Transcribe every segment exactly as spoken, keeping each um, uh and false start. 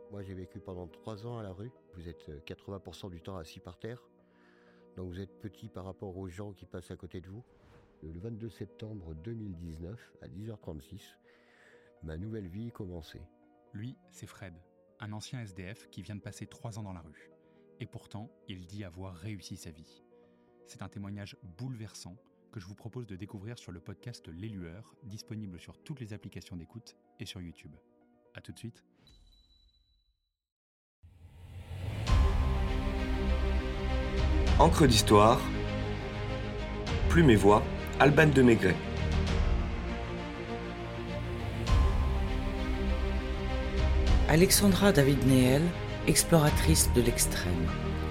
Moi, j'ai vécu pendant trois ans à la rue. Vous êtes quatre-vingts pour cent du temps assis par terre. Donc vous êtes petit par rapport aux gens qui passent à côté de vous. Le vingt-deux septembre deux mille dix-neuf, à dix heures trente-six, ma nouvelle vie commençait. Lui, c'est Fred, un ancien S D F qui vient de passer trois ans dans la rue. Et pourtant, il dit avoir réussi sa vie. C'est un témoignage bouleversant que je vous propose de découvrir sur le podcast Les Lueurs, disponible sur toutes les applications d'écoute et sur YouTube. A tout de suite. Encre d'histoire, Plume et Voix, Alban de Maigret. Alexandra David Néel, exploratrice de l'extrême.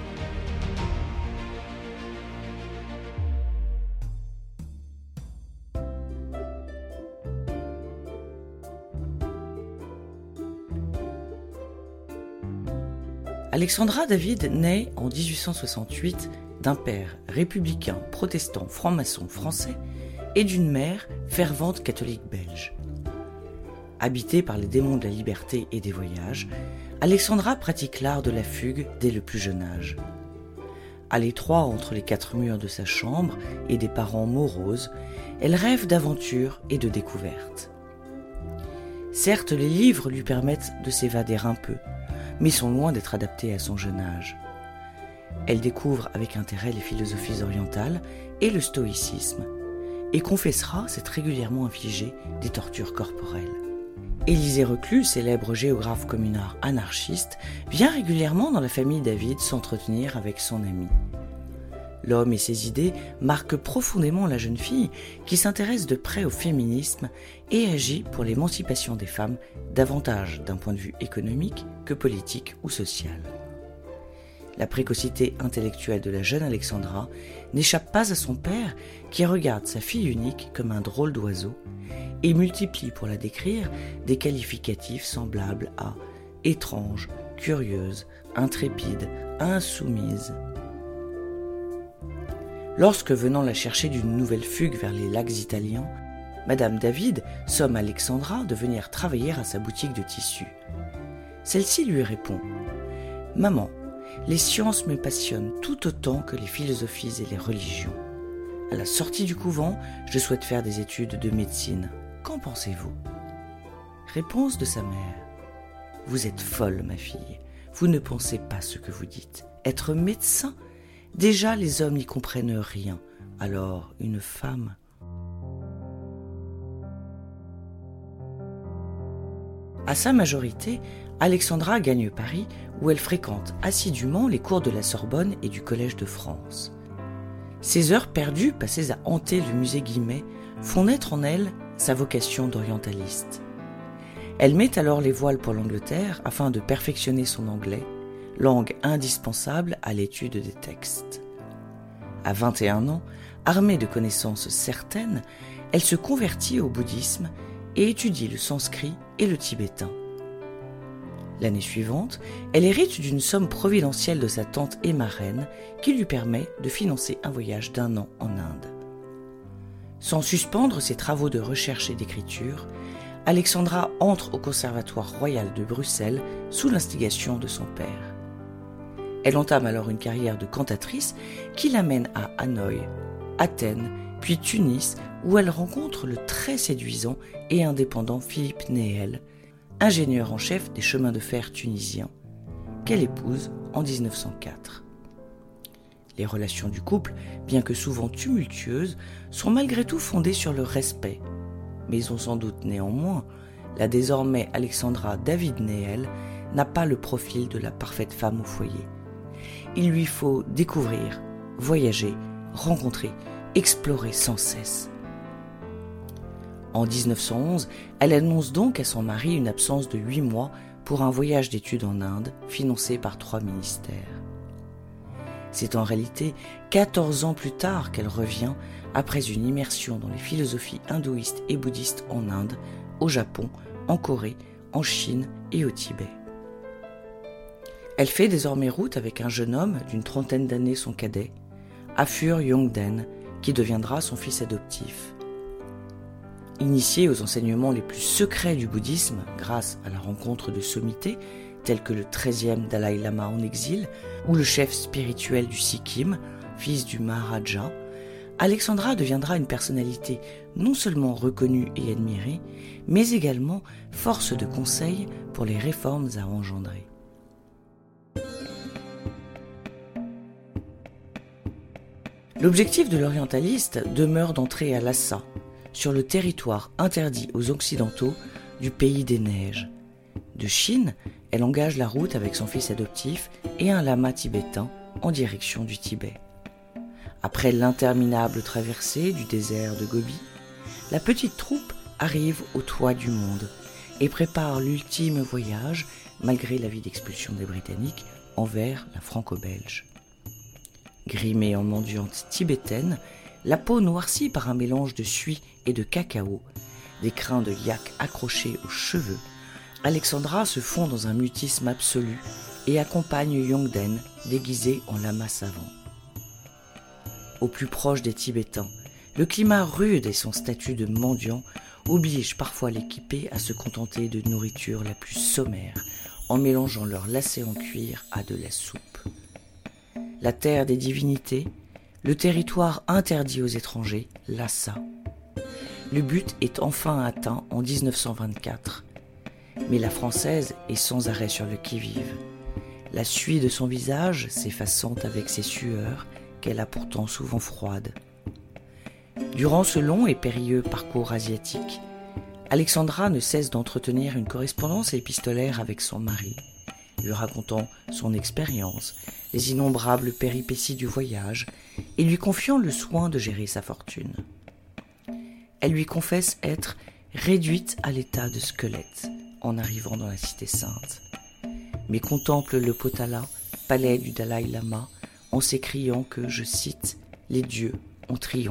Alexandra David naît en dix-huit cent soixante-huit d'un père républicain, protestant, franc-maçon français et d'une mère fervente catholique belge. Habitée par les démons de la liberté et des voyages, Alexandra pratique l'art de la fugue dès le plus jeune âge. À l'étroit entre les quatre murs de sa chambre et des parents moroses, elle rêve d'aventure et de découverte. Certes, les livres lui permettent de s'évader un peu, mais sont loin d'être adaptés à son jeune âge. Elle découvre avec intérêt les philosophies orientales et le stoïcisme, et confessera s'être régulièrement infligé des tortures corporelles. Élisée Reclus, célèbre géographe communard anarchiste, vient régulièrement dans la famille David s'entretenir avec son ami. L'homme et ses idées marquent profondément la jeune fille qui s'intéresse de près au féminisme et agit pour l'émancipation des femmes davantage d'un point de vue économique que politique ou social. La précocité intellectuelle de la jeune Alexandra n'échappe pas à son père qui regarde sa fille unique comme un drôle d'oiseau et multiplie pour la décrire des qualificatifs semblables à étrange, curieuse, intrépide, insoumise. Lorsque, venant la chercher d'une nouvelle fugue vers les lacs italiens, Madame David somme Alexandra de venir travailler à sa boutique de tissus. Celle-ci lui répond « Maman, les sciences me passionnent tout autant que les philosophies et les religions. À la sortie du couvent, je souhaite faire des études de médecine. Qu'en pensez-vous » Réponse de sa mère. « Vous êtes folle, ma fille. Vous ne pensez pas ce que vous dites. Être médecin ? Déjà, les hommes n'y comprennent rien. Alors, une femme... » À sa majorité, Alexandra gagne Paris où elle fréquente assidûment les cours de la Sorbonne et du Collège de France. Ces heures perdues passées à hanter le musée Guimet font naître en elle sa vocation d'orientaliste. Elle met alors les voiles pour l'Angleterre afin de perfectionner son anglais, langue indispensable à l'étude des textes. À vingt et un ans, armée de connaissances certaines, elle se convertit au bouddhisme et étudie le sanskrit et le tibétain. L'année suivante, elle hérite d'une somme providentielle de sa tante et marraine qui lui permet de financer un voyage d'un an en Inde. Sans suspendre ses travaux de recherche et d'écriture, Alexandra entre au Conservatoire royal de Bruxelles sous l'instigation de son père. Elle entame alors une carrière de cantatrice qui l'amène à Hanoï, Athènes, puis Tunis, où elle rencontre le très séduisant et indépendant Philippe Néel, ingénieur en chef des chemins de fer tunisiens, qu'elle épouse en dix-neuf cent quatre. Les relations du couple, bien que souvent tumultueuses, sont malgré tout fondées sur le respect, mais on s'en doute néanmoins, la désormais Alexandra David Néel n'a pas le profil de la parfaite femme au foyer. Il lui faut découvrir, voyager, rencontrer, explorer sans cesse. En dix-neuf cent onze, elle annonce donc à son mari une absence de huit mois pour un voyage d'études en Inde financé par trois ministères. C'est en réalité quatorze ans plus tard qu'elle revient après une immersion dans les philosophies hindouistes et bouddhistes en Inde, au Japon, en Corée, en Chine et au Tibet. Elle fait désormais route avec un jeune homme d'une trentaine d'années, son cadet, Afur Yongden, qui deviendra son fils adoptif. Initiée aux enseignements les plus secrets du bouddhisme grâce à la rencontre de sommités tels que le treizième Dalai Lama en exil ou le chef spirituel du Sikkim, fils du Maharaja, Alexandra deviendra une personnalité non seulement reconnue et admirée, mais également force de conseil pour les réformes à engendrer. L'objectif de l'orientaliste demeure d'entrer à Lhasa, sur le territoire interdit aux Occidentaux du pays des neiges. De Chine, elle engage la route avec son fils adoptif et un lama tibétain en direction du Tibet. Après l'interminable traversée du désert de Gobi, la petite troupe arrive au toit du monde et prépare l'ultime voyage, malgré l'avis d'expulsion des Britanniques, envers la Franco-Belge. Grimée en mendiante tibétaine, la peau noircie par un mélange de suie et de cacao, des crins de yak accrochés aux cheveux, Alexandra se fond dans un mutisme absolu et accompagne Yongden déguisé en lama savant. Au plus proche des Tibétains, le climat rude et son statut de mendiant obligent parfois l'équipé à se contenter de nourriture la plus sommaire en mélangeant leurs lacets en cuir à de la soupe. La terre des divinités, le territoire interdit aux étrangers, Lhasa. Le but est enfin atteint en dix-neuf cent vingt-quatre. Mais la Française est sans arrêt sur le qui-vive. La suie de son visage s'effaçant avec ses sueurs, qu'elle a pourtant souvent froides. Durant ce long et périlleux parcours asiatique, Alexandra ne cesse d'entretenir une correspondance épistolaire avec son mari, lui racontant son expérience, les innombrables péripéties du voyage et lui confiant le soin de gérer sa fortune. Elle lui confesse être réduite à l'état de squelette en arrivant dans la cité sainte, mais contemple le Potala, palais du Dalai Lama, en s'écriant que, je cite, « les dieux ont triomphé ».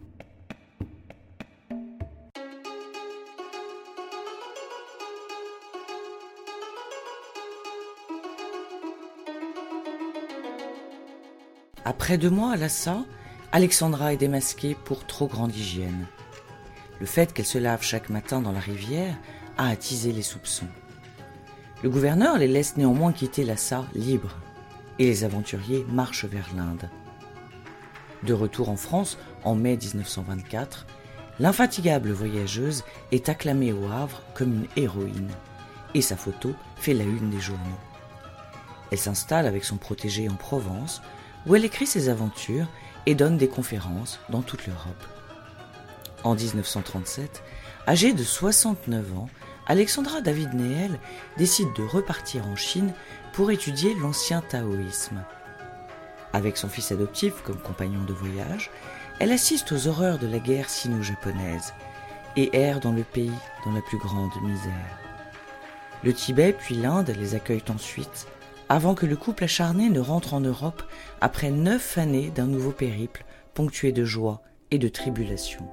Après deux mois à Lhasa, Alexandra est démasquée pour trop grande hygiène. Le fait qu'elle se lave chaque matin dans la rivière a attisé les soupçons. Le gouverneur les laisse néanmoins quitter Lhasa libres, et les aventuriers marchent vers l'Inde. De retour en France, en mai dix-neuf cent vingt-quatre, l'infatigable voyageuse est acclamée au Havre comme une héroïne, et sa photo fait la une des journaux. Elle s'installe avec son protégé en Provence, où elle écrit ses aventures et donne des conférences dans toute l'Europe. En dix-neuf cent trente-sept, âgée de soixante-neuf ans, Alexandra David Néel décide de repartir en Chine pour étudier l'ancien taoïsme. Avec son fils adoptif comme compagnon de voyage, elle assiste aux horreurs de la guerre sino-japonaise et erre dans le pays dans la plus grande misère. Le Tibet puis l'Inde les accueillent ensuite, avant que le couple acharné ne rentre en Europe après neuf années d'un nouveau périple ponctué de joie et de tribulations.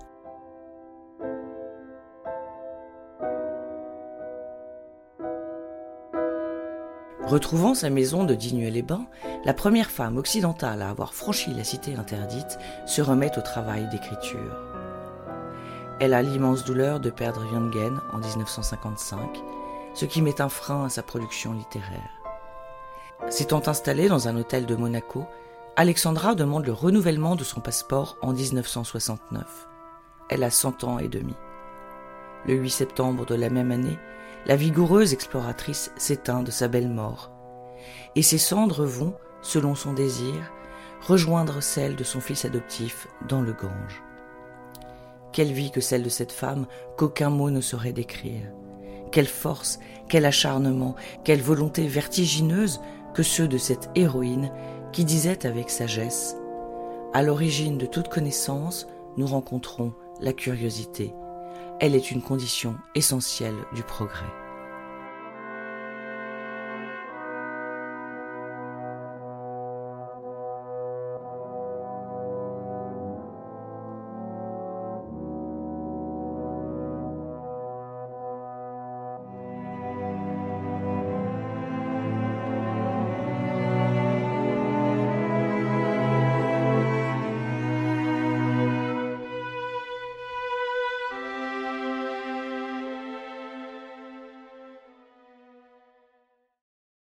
Retrouvant sa maison de Digne-les-Bains, la première femme occidentale à avoir franchi la cité interdite se remet au travail d'écriture. Elle a l'immense douleur de perdre Yongden en dix-neuf cent cinquante-cinq, ce qui met un frein à sa production littéraire. S'étant installée dans un hôtel de Monaco, Alexandra demande le renouvellement de son passeport en dix-neuf cent soixante-neuf. Elle a cent ans et demi. Le huit septembre de la même année, la vigoureuse exploratrice s'éteint de sa belle mort, et ses cendres vont, selon son désir, rejoindre celles de son fils adoptif dans le Gange. Quelle vie que celle de cette femme qu'aucun mot ne saurait décrire. Quelle force, quel acharnement, quelle volonté vertigineuse que ceux de cette héroïne qui disait avec sagesse « À l'origine de toute connaissance, nous rencontrons la curiosité. Elle est une condition essentielle du progrès. »